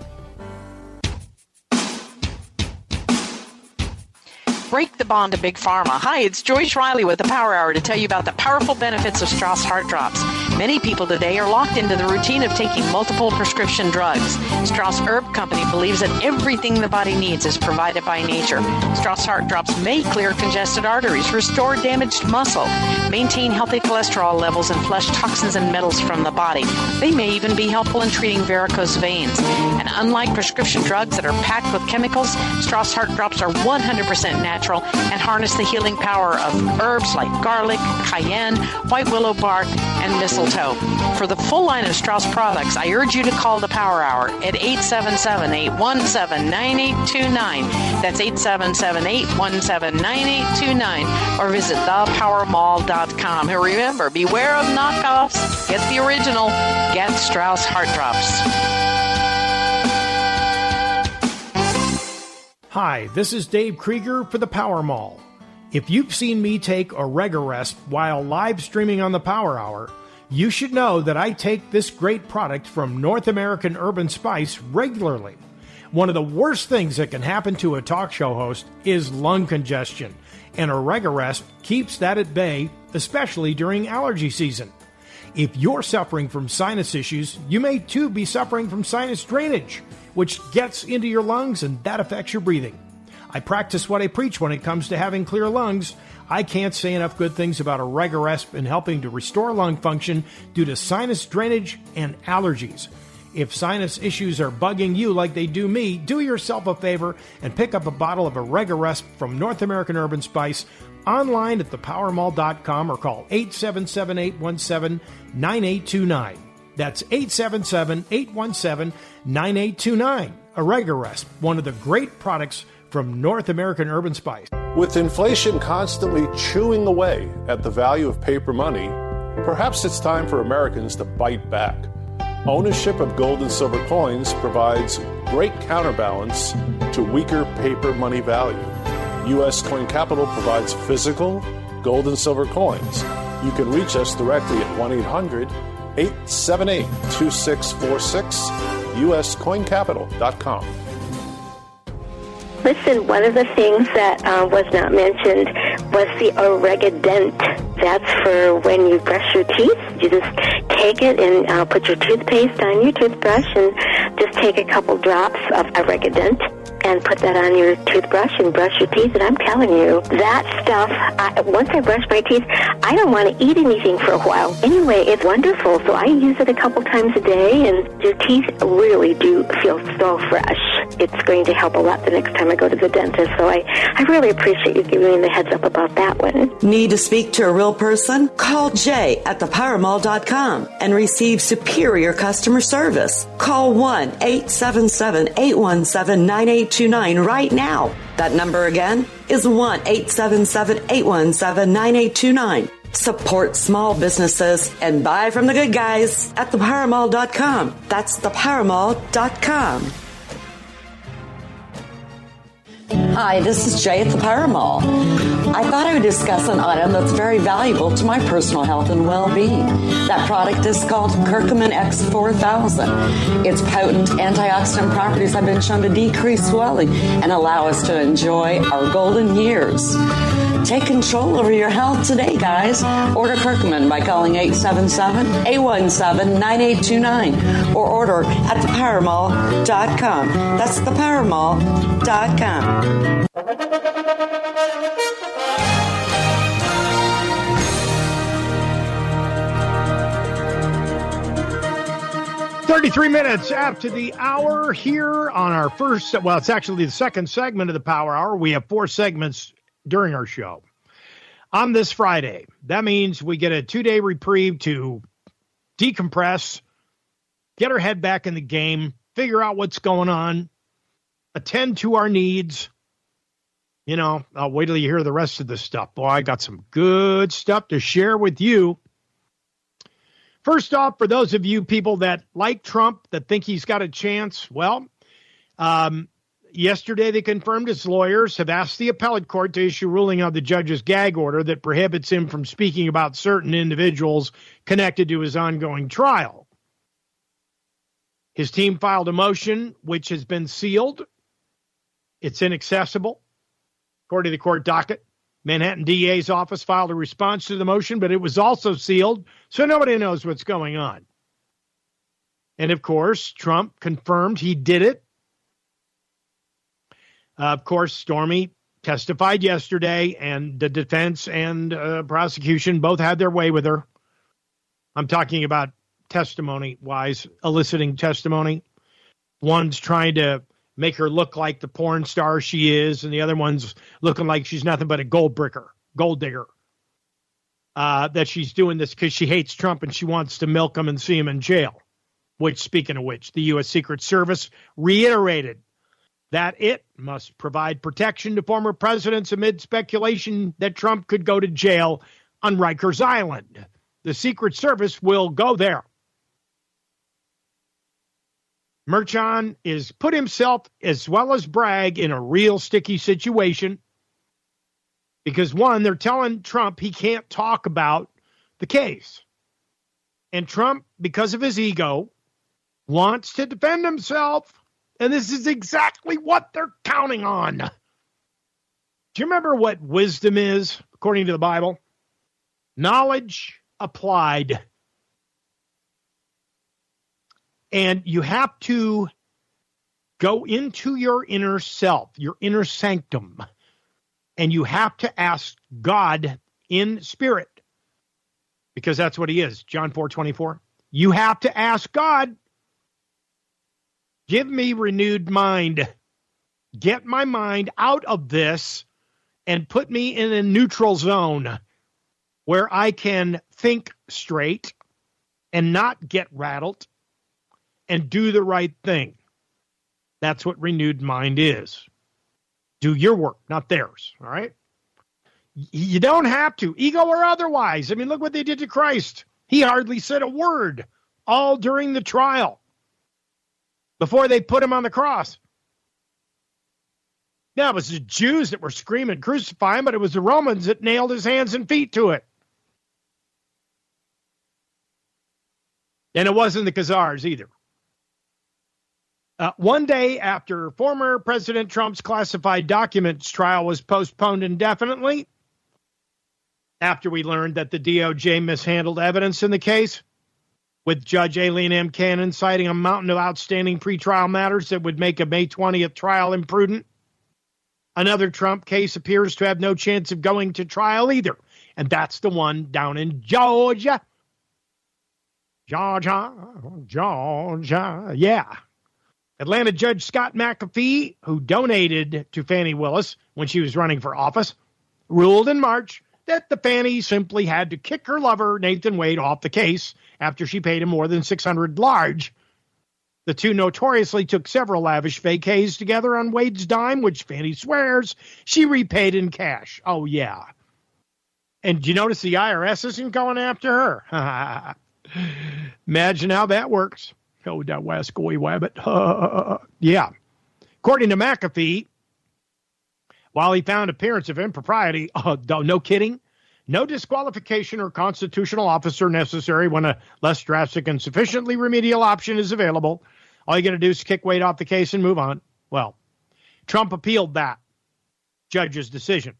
Break the bond to Big Pharma. Hi, it's Joyce Riley with the Power Hour to tell you about the powerful benefits of Strauss Heart Drops. Many people today are locked into the routine of taking multiple prescription drugs. Strauss Herb Company believes that everything the body needs is provided by nature. Strauss Heart Drops may clear congested arteries, restore damaged muscle, maintain healthy cholesterol levels, and flush toxins and metals from the body. They may even be helpful in treating varicose veins. And unlike prescription drugs that are packed with chemicals, Strauss Heart Drops are one hundred percent natural and harness the healing power of herbs like garlic, cayenne, white willow bark, and mistletoe. For the full line of Strauss products, I urge you to call the Power Hour at eight seven seven, eight one seven, nine eight two nine. That's eight seven seven, eight one seven, nine eight two nine, or visit the power mall dot com. And remember, beware of knockoffs. Get the original. Get Strauss Heart Drops.
Hi, this is Dave Krieger for the Power Mall. If you've seen me take Oregarest while live streaming on the Power Hour, you should know that I take this great product from North American Herb and Spice regularly. One of the worst things that can happen to a talk show host is lung congestion, and Oregarest keeps that at bay, especially during allergy season. If you're suffering from sinus issues, you may too be suffering from sinus drainage, which gets into your lungs and that affects your breathing. I practice what I preach when it comes to having clear lungs. I can't say enough good things about Oregarest in helping to restore lung function due to sinus drainage and allergies. If sinus issues are bugging you like they do me, do yourself a favor and pick up a bottle of Oregarest from North American Herb and Spice online at the power mall dot com or call eight seven seven, eight one seven, nine eight two nine. That's eight seven seven, eight one seven, nine eight two nine. Oregarest, one of the great products from North American Herb and Spice.
With inflation constantly chewing away at the value of paper money, perhaps it's time for Americans to bite back. Ownership of gold and silver coins provides great counterbalance to weaker paper money value. U S Coin Capital provides physical gold and silver coins. You can reach us directly at one eight hundred, eight seven eight, two six four six, U S coin capital dot com.
Listen, one of the things that uh, was not mentioned was the Oregadent. That's for when you brush your teeth. You just take it and uh, put your toothpaste on your toothbrush and just take a couple drops of Oregadent and put that on your toothbrush and brush your teeth. And I'm telling you, that stuff, I, once I brush my teeth, I don't want to eat anything for a while. Anyway, it's wonderful. So I use it a couple times a day, and your teeth really do feel so fresh. It's going to help a lot the next time I go to the dentist. So I, I really appreciate you giving me the heads up about that one.
Need to speak to a real person? Call Jay at the power mall dot com and receive superior customer service. Call one eight seven seven, eight one seven, nine eight two nine right now. That number again is one eight seven seven, eight one seven, nine eight two nine. Support small businesses and buy from the good guys at the power mall dot com. That's the power mall dot com. Hi, this is Jay at the Power Mall. I thought I would discuss an item that's very valuable to my personal health and well-being. That product is called Curcumin X four thousand. Its potent antioxidant properties have been shown to decrease swelling and allow us to enjoy our golden years. Take control over your health today, guys. Order Curcumin by calling eight seven seven, eight one seven, nine eight two nine or order at the power mall dot com. That's the power mall dot com.
thirty-three minutes after the hour here on our first, well, it's actually the second segment of the Power Hour. We have four segments during our show. On this Friday, that means we get a two-day reprieve to decompress, get our head back in the game, figure out what's going on, attend to our needs. You know, I'll wait till you hear the rest of the stuff. Boy, I got some good stuff to share with you. First off, for those of you people that like Trump, that think he's got a chance, well, um, yesterday, they confirmed its lawyers have asked the appellate court to issue ruling on the judge's gag order that prohibits him from speaking about certain individuals connected to his ongoing trial. His team filed a motion which has been sealed. It's inaccessible, according to the court docket. Manhattan D A's office filed a response to the motion, but it was also sealed, so nobody knows what's going on. And, of course, Trump confirmed he did it. Uh, of course, Stormy testified yesterday, and the defense and uh, prosecution both had their way with her. I'm talking about testimony-wise, eliciting testimony. One's trying to make her look like the porn star she is, and the other one's looking like she's nothing but a gold bricker, gold digger. Uh, that she's doing this because she hates Trump and she wants to milk him and see him in jail. Which, speaking of which, the U S Secret Service reiterated that it must provide protection to former presidents amid speculation that Trump could go to jail on Rikers Island. The Secret Service will go there. Merchan is put himself, as well as Bragg, in a real sticky situation because, one, they're telling Trump he can't talk about the case. And Trump, because of his ego, wants to defend himself, and this is exactly what they're counting on. Do you remember what wisdom is, according to the Bible? Knowledge applied. And you have to go into your inner self, your inner sanctum, and you have to ask God in spirit, because that's what he is, John four twenty-four. You have to ask God, give me renewed mind. Get my mind out of this and put me in a neutral zone where I can think straight and not get rattled and do the right thing. That's what renewed mind is. Do your work, not theirs, all right? You don't have to, ego or otherwise. I mean, look what they did to Christ. He hardly said a word all during the trial before they put him on the cross. Now, it was the Jews that were screaming, crucify him, but it was the Romans that nailed his hands and feet to it. And it wasn't the Khazars either. Uh, one day after former President Trump's classified documents trial was postponed indefinitely, after we learned that the D O J mishandled evidence in the case, with Judge Aileen M. Cannon citing a mountain of outstanding pretrial matters that would make a May twentieth trial imprudent, another Trump case appears to have no chance of going to trial either, and that's the one down in Georgia. Georgia, Georgia, yeah. Atlanta Judge Scott McAfee, who donated to Fani Willis when she was running for office, ruled in March that the Fani simply had to kick her lover, Nathan Wade, off the case after she paid him more than six hundred large. The two notoriously took several lavish vacays together on Wade's dime, which Fani swears she repaid in cash. Oh, yeah. And do you notice the I R S isn't going after her? Imagine how that works. Oh, that wascoy wabbit. Yeah. According to McAfee, while he found appearance of impropriety, oh, no kidding, no disqualification or constitutional officer necessary when a less drastic and sufficiently remedial option is available. All you got to do is kick Wade off the case and move on. Well, Trump appealed that judge's decision.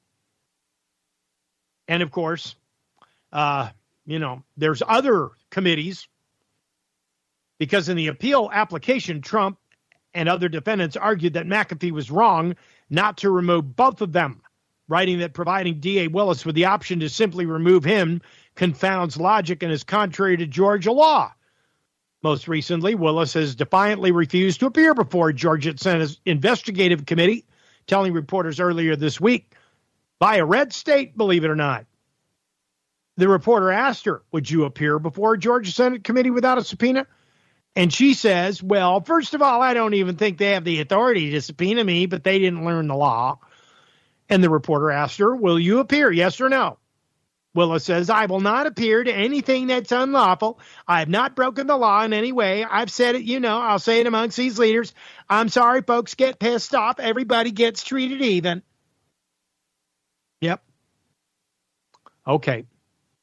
And, of course, uh, you know, there's other committees, because in the appeal application, Trump and other defendants argued that McAfee was wrong not to remove both of them, writing that providing D A Willis with the option to simply remove him confounds logic and is contrary to Georgia law. Most recently, Willis has defiantly refused to appear before Georgia Senate's investigative committee, telling reporters earlier this week, by a red state, believe it or not. The reporter asked her, would you appear before a Georgia Senate committee without a subpoena? And she says, well, first of all, I don't even think they have the authority to subpoena me, but they didn't learn the law. And the reporter asked her, will you appear, yes or no? Willis says, I will not appear to anything that's unlawful. I have not broken the law in any way. I've said it, you know, I'll say it amongst these leaders. I'm sorry, folks get pissed off. Everybody gets treated even. Yep. Okay.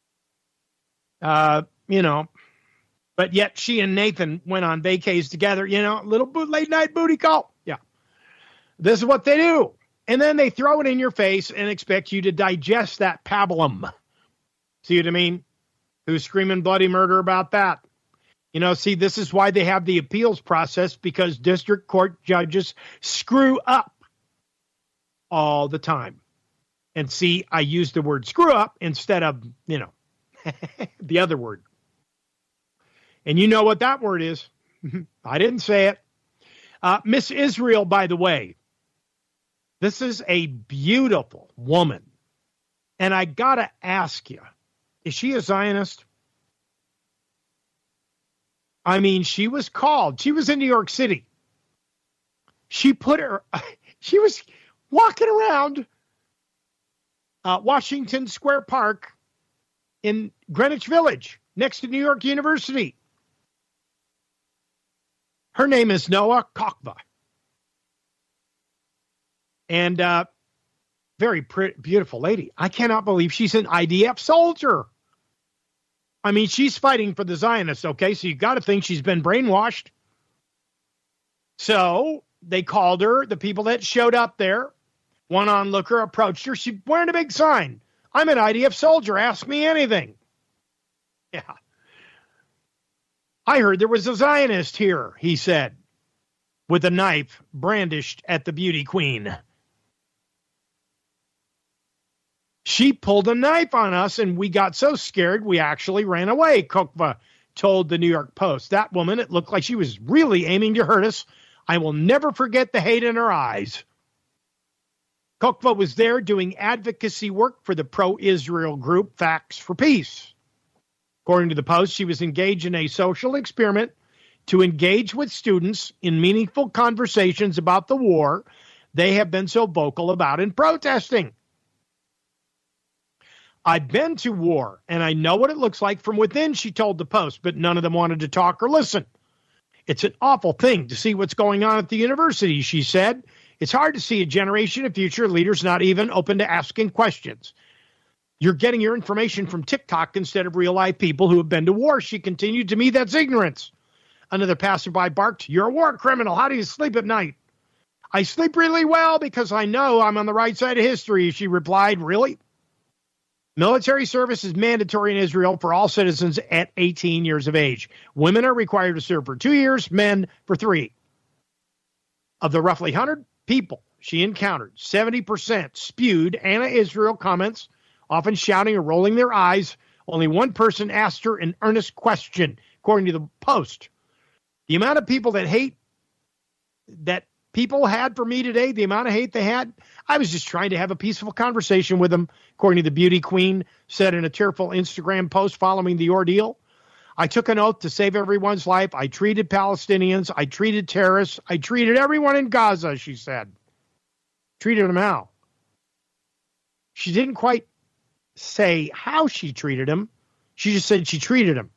Uh, you know, but yet she and Nathan went on vacays together, you know, little bo- late night booty call. Yeah. This is what they do. And then they throw it in your face and expect you to digest that pablum. See what I mean? Who's screaming bloody murder about that? You know, see, this is why they have the appeals process, because district court judges screw up all the time. And see, I use the word screw up instead of, you know, the other word. And you know what that word is. I didn't say it. Uh, Miss Israel, by the way, this is a beautiful woman. And I got to ask you, is she a Zionist? I mean, she was called. She was in New York City. She put her, she was walking around uh, Washington Square Park in Greenwich Village next to New York University. Her name is Noah Kokva. And uh, very pretty, beautiful lady. I cannot believe she's an I D F soldier. I mean, she's fighting for the Zionists, okay? So you got to think she's been brainwashed. So they called her, the people that showed up there, one onlooker approached her. She wearing a big sign. I'm an I D F soldier. Ask me anything. Yeah. I heard there was a Zionist here, he said, with a knife brandished at the beauty queen. She pulled a knife on us, and we got so scared we actually ran away, Kokva told the New York Post. That woman, it looked like she was really aiming to hurt us. I will never forget the hate in her eyes. Kokva was there doing advocacy work for the pro-Israel group Facts for Peace. According to the Post, she was engaged in a social experiment to engage with students in meaningful conversations about the war they have been so vocal about in protesting. I've been to war, and I know what it looks like from within, she told the Post, but none of them wanted to talk or listen. It's an awful thing to see what's going on at the university, she said. It's hard to see a generation of future leaders not even open to asking questions. You're getting your information from TikTok instead of real-life people who have been to war, she continued. To me, that's ignorance. Another passerby barked, you're a war criminal. How do you sleep at night? I sleep really well because I know I'm on the right side of history, she replied. Really? Military service is mandatory in Israel for all citizens at eighteen years of age. Women are required to serve for two years, men for three. Of the roughly one hundred people she encountered, seventy percent spewed anti-Israel comments, often shouting or rolling their eyes. Only one person asked her an earnest question, according to the Post. The amount of people that hate, that people had for me today, the amount of hate they had, I was just trying to have a peaceful conversation with them, according to the beauty queen, said in a tearful Instagram post following the ordeal. I took an oath to save everyone's life. I treated Palestinians. I treated terrorists. I treated everyone in Gaza, she said. Treated them how? She didn't quite say how she treated them. She just said she treated them.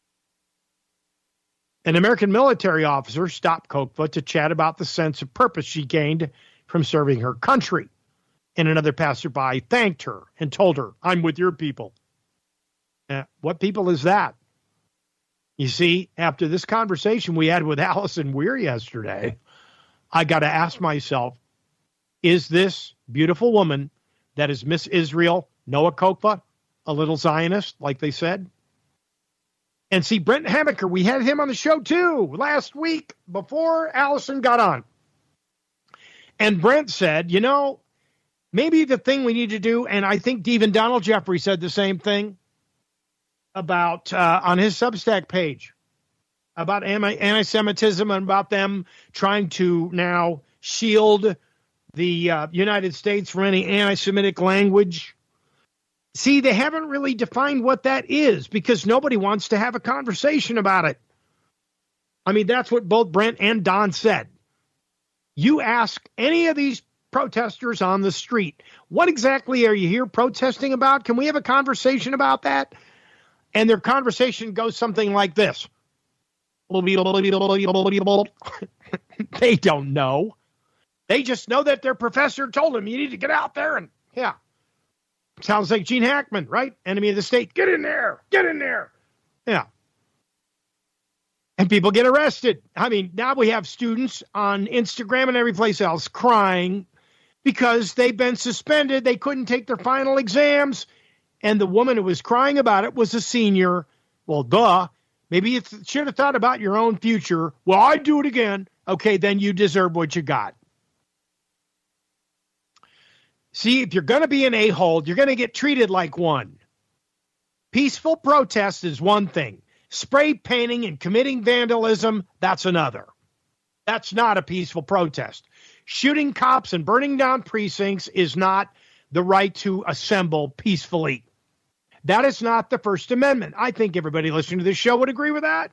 An American military officer stopped Kokva to chat about the sense of purpose she gained from serving her country. And another passerby thanked her and told her, I'm with your people. Uh, what people is that? You see, after this conversation we had with Allison Weir yesterday, I got to ask myself, is this beautiful woman that is Miss Israel, Noah Kokva, a little Zionist, like they said? And see, Brent Hammaker, we had him on the show too last week before Allison got on. And Brent said, you know, maybe the thing we need to do, and I think Devin Donald Jeffrey said the same thing about uh, on his Substack page about anti-Semitism and about them trying to now shield the uh, United States from any anti-Semitic language. See, they haven't really defined what that is because nobody wants to have a conversation about it. I mean, that's what both Brent and Don said. You ask any of these protesters on the street. What exactly are you here protesting about? Can we have a conversation about that? And their conversation goes something like this. They don't know. They just know that their professor told them, you need to get out there. And yeah, sounds like Gene Hackman, right? Enemy of the state. Get in there. Get in there. Yeah. And people get arrested. I mean, now we have students on Instagram and every place else crying because they've been suspended. They couldn't take their final exams. And the woman who was crying about it was a senior. Well, duh. Maybe you th- should have thought about your own future. Well, I'd do it again. Okay, then you deserve what you got. See, if you're going to be an a-hole, you're going to get treated like one. Peaceful protest is one thing. Spray painting and committing vandalism, that's another. That's not a peaceful protest. Shooting cops and burning down precincts is not the right to assemble peacefully. That is not the First Amendment. I think everybody listening to this show would agree with that.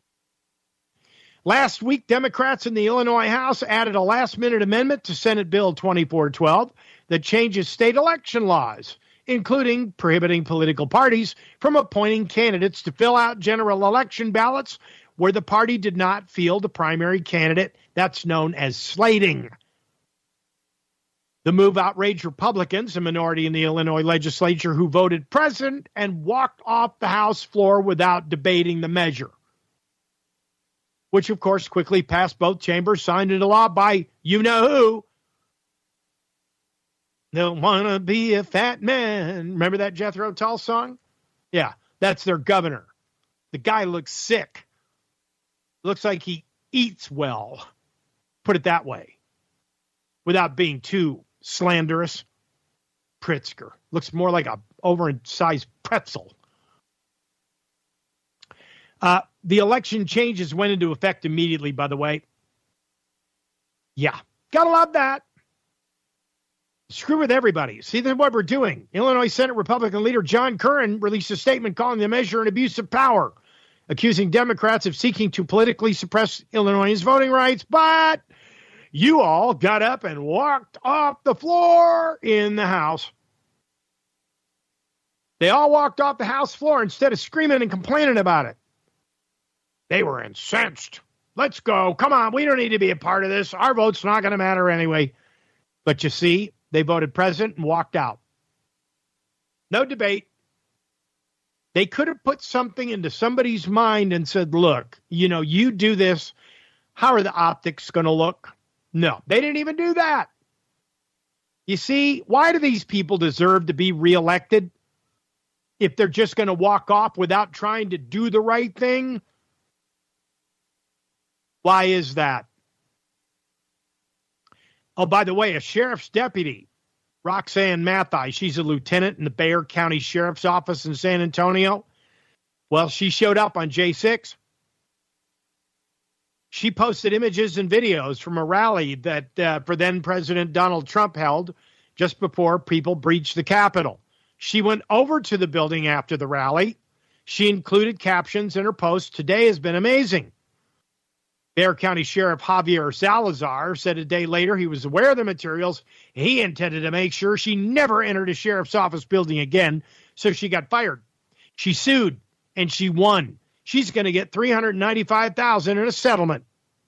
Last week, Democrats in the Illinois House added a last-minute amendment to Senate Bill twenty-four twelve that changes state election laws, including prohibiting political parties from appointing candidates to fill out general election ballots where the party did not field a primary candidate. That's known as slating. The move outraged Republicans, a minority in the Illinois legislature, who voted present and walked off the House floor without debating the measure, which, of course, quickly passed both chambers, signed into law by you-know-who. Don't want to be a fat man. Remember that Jethro Tull song? Yeah, that's their governor. The guy looks sick. Looks like he eats well. Put it that way. Without being too slanderous. Pritzker. Looks more like a oversized pretzel. Uh, the election changes went into effect immediately, by the way. Yeah, gotta love that. Screw with everybody. See, that's what we're doing. Illinois Senate Republican leader John Curran released a statement calling the measure an abuse of power, accusing Democrats of seeking to politically suppress Illinois' voting rights. But you all got up and walked off the floor in the House. They all walked off the House floor instead of screaming and complaining about it. They were incensed. Let's go. Come on. We don't need to be a part of this. Our vote's not going to matter anyway. But you see, they voted present and walked out. No debate. They could have put something into somebody's mind and said, look, you know, you do this. How are the optics going to look? No, they didn't even do that. You see, why do these people deserve to be reelected if they're just going to walk off without trying to do the right thing? Why is that? Oh, by the way, a sheriff's deputy, Roxanne Mathai, she's a lieutenant in the Bexar County Sheriff's Office in San Antonio. Well, she showed up on J six. She posted images and videos from a rally that uh, for then President Donald Trump held just before people breached the Capitol. She went over to the building after the rally. She included captions in her post. Today has been amazing. Bexar County Sheriff Javier Salazar said a day later he was aware of the materials. He intended to make sure she never entered a sheriff's office building again, so she got fired. She sued, and she won. She's going to get three hundred ninety-five thousand dollars in a settlement.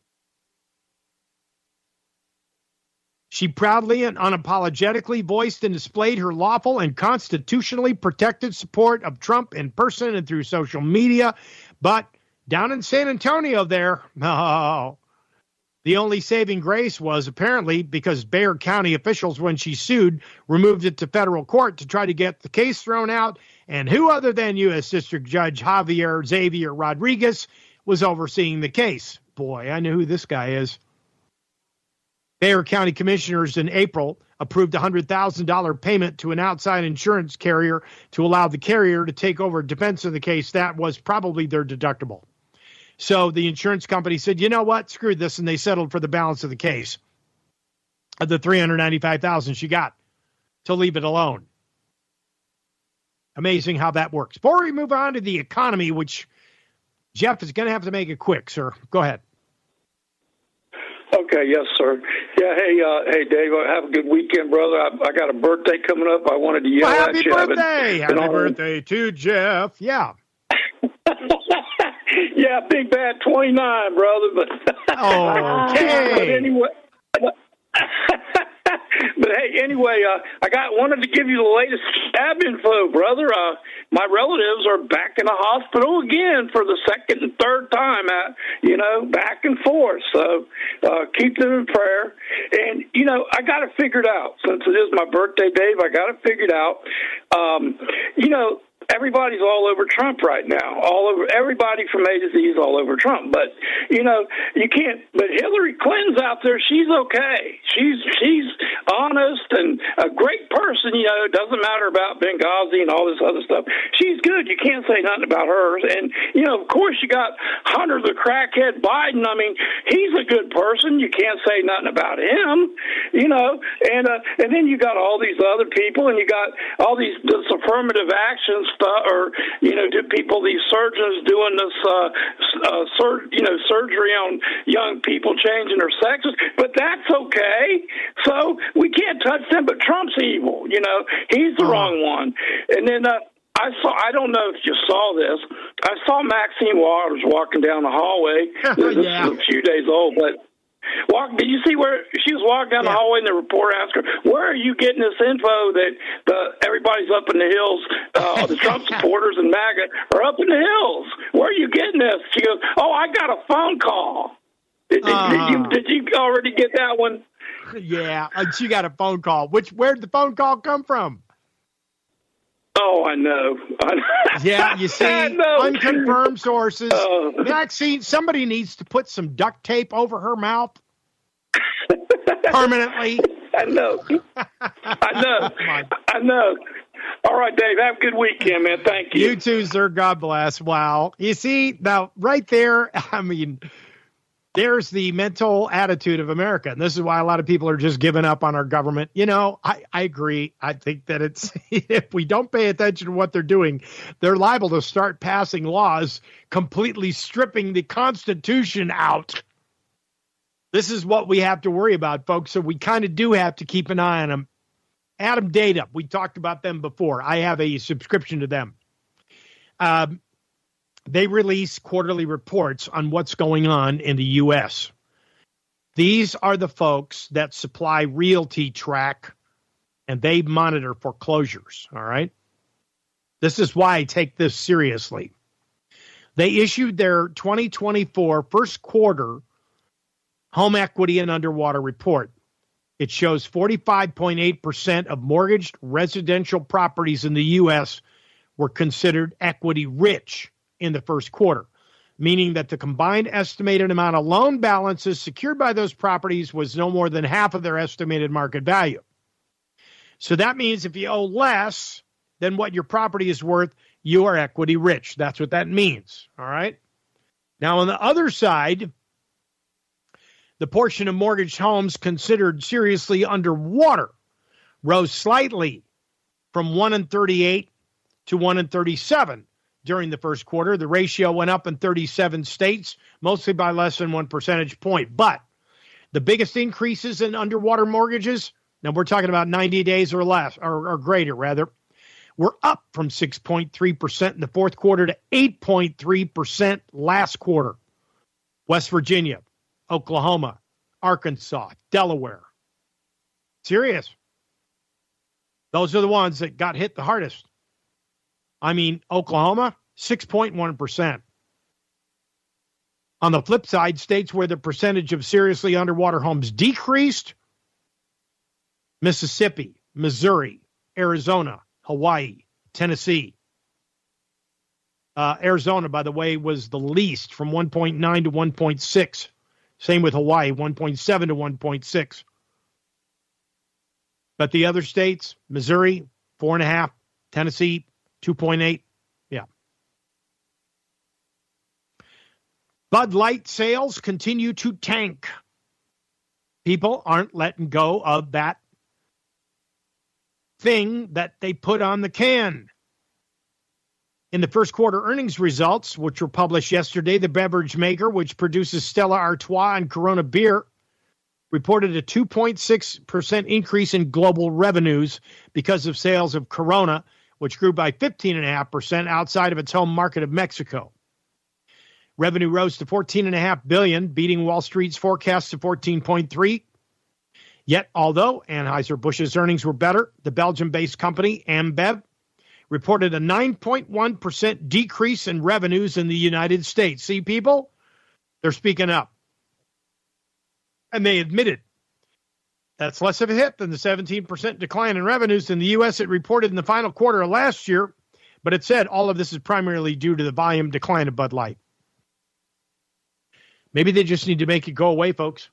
She proudly and unapologetically voiced and displayed her lawful and constitutionally protected support of Trump in person and through social media. But down in San Antonio there, oh, the only saving grace was apparently because Bexar County officials, when she sued, removed it to federal court to try to get the case thrown out. And who other than U S District Judge Javier Xavier Rodriguez was overseeing the case? Boy, I know who this guy is. Bexar County commissioners in April approved a one hundred thousand dollars payment to an outside insurance carrier to allow the carrier to take over defense of the case. That was probably their deductible. So the insurance company said, you know what, screw this, and they settled for the balance of the case, of the three hundred ninety-five thousand dollars she got, to leave it alone. Amazing how that works. Before we move on to the economy, which Jeff is going to have to make it quick, sir. Go ahead.
Okay, yes, sir. Yeah, hey, uh, hey, Dave, have a good weekend, brother. I, I got a birthday coming up. I wanted to yell
well,
at
happy
you.
Birthday!
Happy
happy birthday to Jeff. Yeah.
Yeah, big bad twenty-nine, brother. But
okay.
But anyway. But hey, anyway, uh, I got wanted to give you the latest stab info, brother. Uh, my relatives are back in the hospital again for the second and third time. At you know, back and forth. So uh, keep them in prayer. And you know, I got it figured out since it is my birthday, Dave. I got it figured out. Um, you know. Everybody's all over Trump right now. All over everybody from A to Z is all over Trump. But you know, you can't. But Hillary Clinton's out there. She's okay. She's she's honest and a great person. You know, it doesn't matter about Benghazi and all this other stuff. She's good. You can't say nothing about her. And you know, of course, you got Hunter the crackhead Biden. I mean, he's a good person. You can't say nothing about him. You know, and uh, and then you got all these other people, and you got all these this affirmative actions. Or you know, do people these surgeons doing this, uh, uh, sur- you know, surgery on young people changing their sexes? But that's okay. So we can't touch them. But Trump's evil. You know, he's the uh-huh. wrong one. And then uh, I saw. I don't know if you saw this. I saw Maxine Waters walking down the hallway. This
yeah.
is a few days old, but. Walk, did you see where she was walking down yeah. the hallway and the reporter asked her, where are you getting this info that the, everybody's up in the hills, uh, the Trump supporters and MAGA are up in the hills? Where are you getting this? She goes, oh, I got a phone call. Did, uh, did, you, did you already get that one?
Yeah, she got a phone call. Which Where did the phone call come from?
Oh, I know. I know.
Yeah, you see, unconfirmed sources. Uh, Maxine, somebody needs to put some duct tape over her mouth permanently.
I know. I know. I know. All right, Dave, have a good weekend, man. Thank you.
You too, sir. God bless. Wow. You see, now, right there, I mean, there's the mental attitude of America. And this is why a lot of people are just giving up on our government. You know, I, I agree. I think that it's if we don't pay attention to what they're doing, they're liable to start passing laws completely stripping the Constitution out. This is what we have to worry about, folks. So we kind of do have to keep an eye on them. Adam Data, we talked about them before. I have a subscription to them. Um, They release quarterly reports on what's going on in the U S. These are the folks that supply Realty Track, and they monitor foreclosures, all right? This is why I take this seriously. They issued their twenty twenty-four first quarter home equity and underwater report. It shows forty-five point eight percent of mortgaged residential properties in the U S were considered equity rich in the first quarter, meaning that the combined estimated amount of loan balances secured by those properties was no more than half of their estimated market value. So that means if you owe less than what your property is worth, you are equity rich. That's what that means, all right? Now, on the other side, the portion of mortgaged homes considered seriously underwater rose slightly from one in thirty-eight to one in thirty-seven. During the first quarter. The ratio went up in thirty-seven states, mostly by less than one percentage point. But the biggest increases in underwater mortgages, now we're talking about ninety days or less, or, or greater, rather, were up from six point three percent in the fourth quarter to eight point three percent last quarter. West Virginia, Oklahoma, Arkansas, Delaware. Serious. Those are the ones that got hit the hardest. I mean, Oklahoma, six point one percent. On the flip side, states where the percentage of seriously underwater homes decreased, Mississippi, Missouri, Arizona, Hawaii, Tennessee. Uh, Arizona, by the way, was the least, from one point nine to one point six. Same with Hawaii, one point seven to one point six. But the other states, Missouri, four point five, Tennessee, two point eight. Yeah. Bud Light sales continue to tank. People aren't letting go of that thing that they put on the can. In the first quarter earnings results, which were published yesterday, the beverage maker, which produces Stella Artois and Corona beer, reported a two point six percent increase in global revenues because of sales of Corona, which grew by fifteen point five percent outside of its home market of Mexico. Revenue rose to fourteen point five billion dollars, beating Wall Street's forecast of fourteen point three. Yet, although Anheuser-Busch's earnings were better, the Belgium-based company, Ambev, reported a nine point one percent decrease in revenues in the United States. See, people, they're speaking up. And they admitted that's less of a hit than the seventeen percent decline in revenues in the U S it reported in the final quarter of last year, but it said all of this is primarily due to the volume decline of Bud Light. Maybe they just need to make it go away, folks.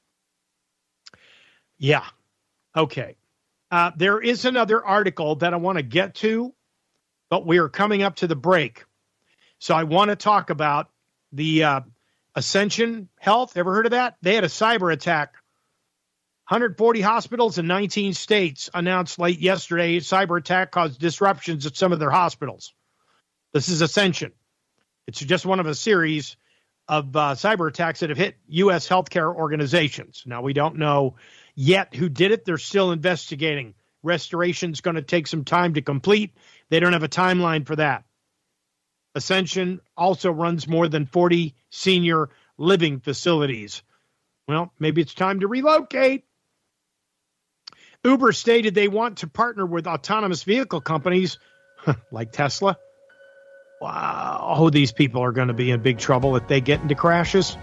Yeah. Okay. Uh, there is another article that I want to get to, but we are coming up to the break. So I want to talk about the uh, Ascension Health. Ever heard of that? They had a cyber attack. one hundred forty hospitals in nineteen states announced late yesterday a cyber attack caused disruptions at some of their hospitals. This is Ascension. It's just one of a series of uh, cyber attacks that have hit U S healthcare organizations. Now, we don't know yet who did it. They're still investigating. Restoration's going to take some time to complete. They don't have a timeline for that. Ascension also runs more than forty senior living facilities. Well, maybe it's time to relocate. Uber stated they want to partner with autonomous vehicle companies like Tesla. Wow, oh, these people are going to be in big trouble if they get into crashes.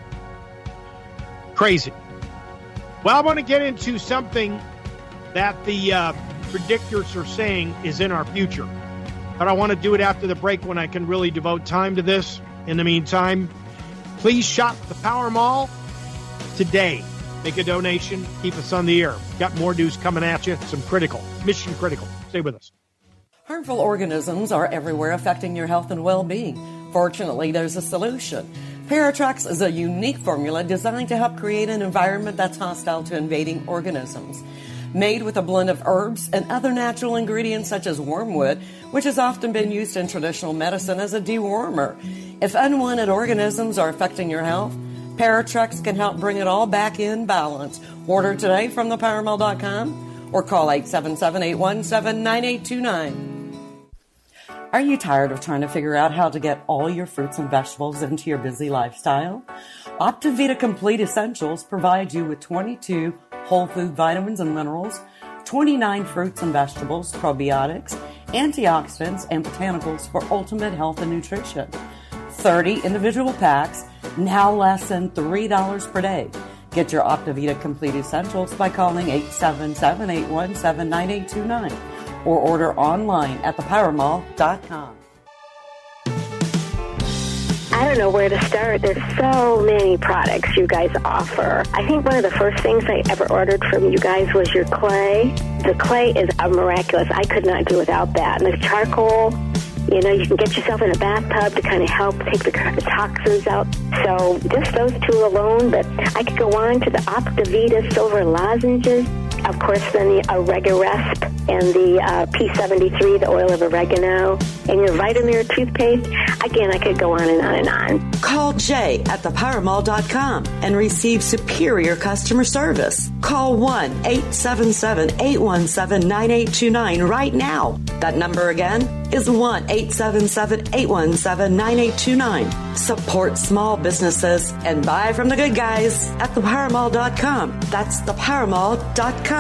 Crazy. Well, I want to get into something that the uh, predictors are saying is in our future. But I want to do it after the break when I can really devote time to this. In the meantime, please shop the Power Mall today. Make a donation. Keep us on the air. Got more news coming at you. Some critical, mission critical. Stay with us.
Harmful organisms are everywhere affecting your health and well-being. Fortunately, there's a solution. Paratrex is a unique formula designed to help create an environment that's hostile to invading organisms. Made with a blend of herbs and other natural ingredients such as wormwood, which has often been used in traditional medicine as a dewormer. If unwanted organisms are affecting your health, Paratrex can help bring it all back in balance. Order today from the power mall dot com or call eight seven seven, eight one seven, nine eight two nine. Are you tired of trying to figure out how to get all your fruits and vegetables into your busy lifestyle? Optivita Complete Essentials provides you with twenty-two whole food vitamins and minerals, twenty-nine fruits and vegetables, probiotics, antioxidants, and botanicals for ultimate health and nutrition. thirty individual packs, now less than three dollars per day. Get your Optivita Complete Essentials by calling eight seven seven, eight one seven, nine eight two nine or order online at the power mall dot com.
I don't know where to start. There's so many products you guys offer. I think one of the first things I ever ordered from you guys was your clay. The clay is a miraculous. I could not do without that. And the charcoal, you know, you can get yourself in a bathtub to kind of help take the, the toxins out. So just those two alone, but I could go on to the Optivita Silver Lozenges. Of course, then the Oregaresp and the uh, P seventy-three, the oil of oregano, and your Vitamir toothpaste. Again, I could go on and on and on.
Call Jay at the power mall dot com and receive superior customer service. Call one eight seven seven, eight one seven, nine eight two nine right now. That number again is one eight seven seven, eight one seven, nine eight two nine. Support small businesses and buy from the good guys at the power mall dot com. That's the power mall dot com.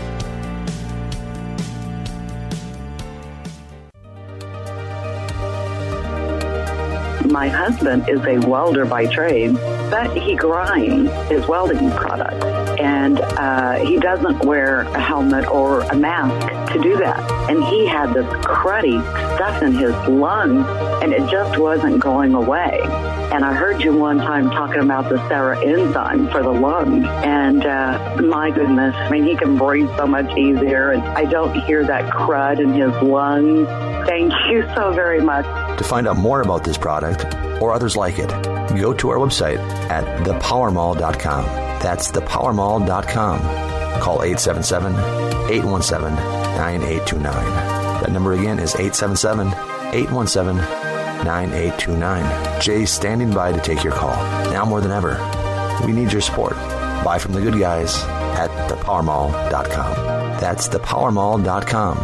My husband is a welder by trade, but he grinds his welding products, and uh, he doesn't wear a helmet or a mask to do that. And he had this cruddy stuff in his lungs, and it just wasn't going away. And I heard you one time talking about the Sarah enzyme for the lungs, and uh, my goodness, I mean, he can breathe so much easier, and I don't hear that crud in his lungs. Thank you so very much.
To find out more about this product or others like it, go to our website at the power mall dot com. That's the power mall dot com. Call eight seven seven, eight one seven, nine eight two nine. That number again is eight seven seven, eight one seven, nine eight two nine. Jay's standing by to take your call. Now more than ever, we need your support. Buy from the good guys at the power mall dot com. That's the power mall dot com.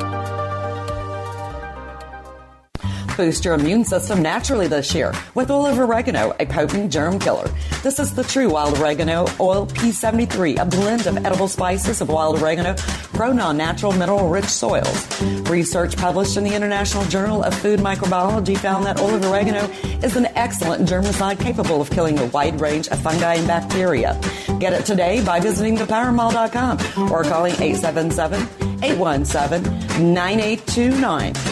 Boost your immune system naturally this year with olive oregano, a potent germ killer. This is the true wild oregano oil P seventy-three, a blend of edible spices of wild oregano grown on natural mineral-rich soils. Research published in the International Journal of Food Microbiology found that olive oregano is an excellent germicide capable of killing a wide range of fungi and bacteria. Get it today by visiting the power mall dot com or calling eight seven seven, eight one seven, nine eight two nine.